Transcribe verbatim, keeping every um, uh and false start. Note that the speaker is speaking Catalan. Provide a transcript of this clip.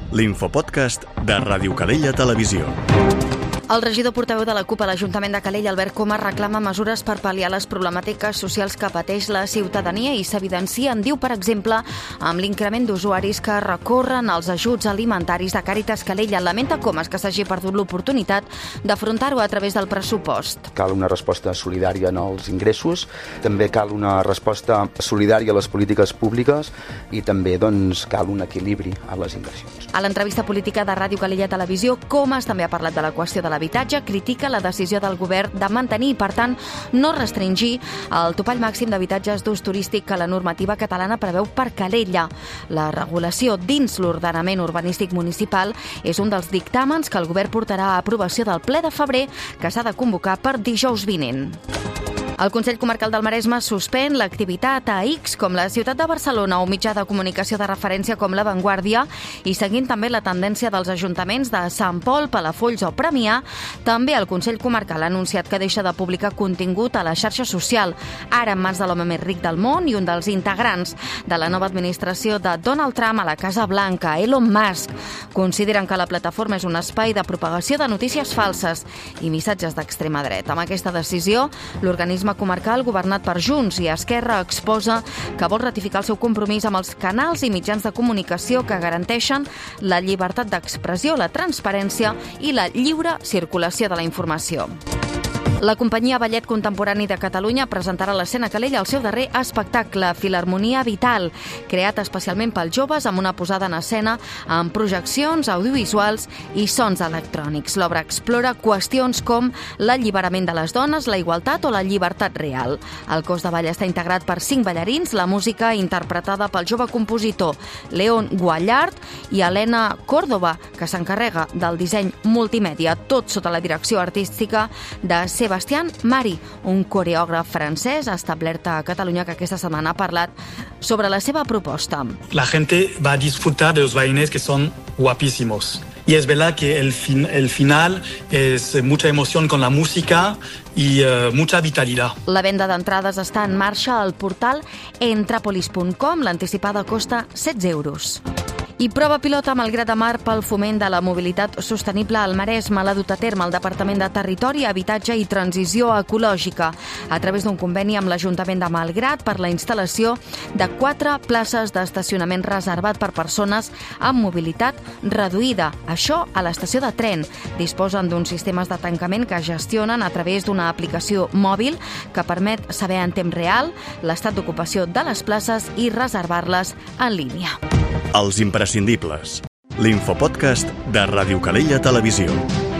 l'infopodcast de Ràdio Calella Televisió. El regidor portaveu de la CUP a l'Ajuntament de Calella, Albert Coma, reclama mesures per pal·liar les problemàtiques socials que pateix la ciutadania i s'evidencia, en diu, per exemple, amb l'increment d'usuaris que recorren als ajuts alimentaris de Càritas Calella. Lamenta Comas que s'hagi perdut l'oportunitat d'afrontar-ho a través del pressupost. Cal una resposta solidària en els ingressos, també cal una resposta solidària a les polítiques públiques i també doncs, cal un equilibri a les inversions. A l'entrevista política de Ràdio Calella Televisió, Comas també ha parlat de la qüestió de l'habitatge, critica la decisió del govern de mantenir i, per tant, no restringir el topall màxim d'habitatges d'ús turístic que la normativa catalana preveu per Calella. La regulació dins l'ordenament urbanístic municipal és un dels dictàmens que el govern portarà a aprovació del ple de febrer, que s'ha de convocar per dijous vinent. El Consell Comarcal del Maresme suspèn l'activitat a X, com la ciutat de Barcelona, o mitjà de comunicació de referència com La Vanguardia, i seguint també la tendència dels ajuntaments de Sant Pol, Palafolls o Premià, també el Consell Comarcal ha anunciat que deixa de publicar contingut a la xarxa social, ara en mans de l'home més ric del món i un dels integrants de la nova administració de Donald Trump a la Casa Blanca, Elon Musk. Consideren que la plataforma és un espai de propagació de notícies falses i missatges d'extrema dreta. Amb aquesta decisió, l'organisme comarcal governat per Junts i Esquerra exposa que vol ratificar el seu compromís amb els canals i mitjans de comunicació que garanteixen la llibertat d'expressió, la transparència i la lliure circulació de la informació. La companyia Ballet Contemporani de Catalunya presentarà a l'Escena Calella el seu darrer espectacle, Filharmonia Vital, creat especialment pels joves amb una posada en escena amb projeccions audiovisuals i sons electrònics. L'obra explora qüestions com l'alliberament de les dones, la igualtat o la llibertat real. El cos de ball està integrat per cinc ballarins, la música interpretada pel jove compositor León Guallart i Helena Córdoba, que s'encarrega del disseny multimèdia, tot sota la direcció artística de Sebastián Mari, un coreògraf francès establert a Catalunya que aquesta setmana ha parlat sobre la seva proposta. La gente va a disfrutar de los bailarines que son guapísimos. Y es verdad que el, fin, el final es mucha emoción con la música y uh, mucha vitalidad. La venda d'entrades està en marxa al portal entrapolis punt com. L'anticipada costa setze euros. I prova pilota amb el Gra de Mar pel foment de la mobilitat sostenible al Maresme l'ha dut a terme el Departament de Territori, Habitatge i Transició Ecològica a través d'un conveni amb l'Ajuntament de Malgrat per la instal·lació de quatre places d'estacionament reservat per persones amb mobilitat reduïda. Això a l'estació de tren. Disposen d'uns sistemes de tancament que gestionen a través d'una aplicació mòbil que permet saber en temps real l'estat d'ocupació de les places i reservar-les en línia. Els imprescindibles. L'infopodcast de Ràdio Calella Televisió.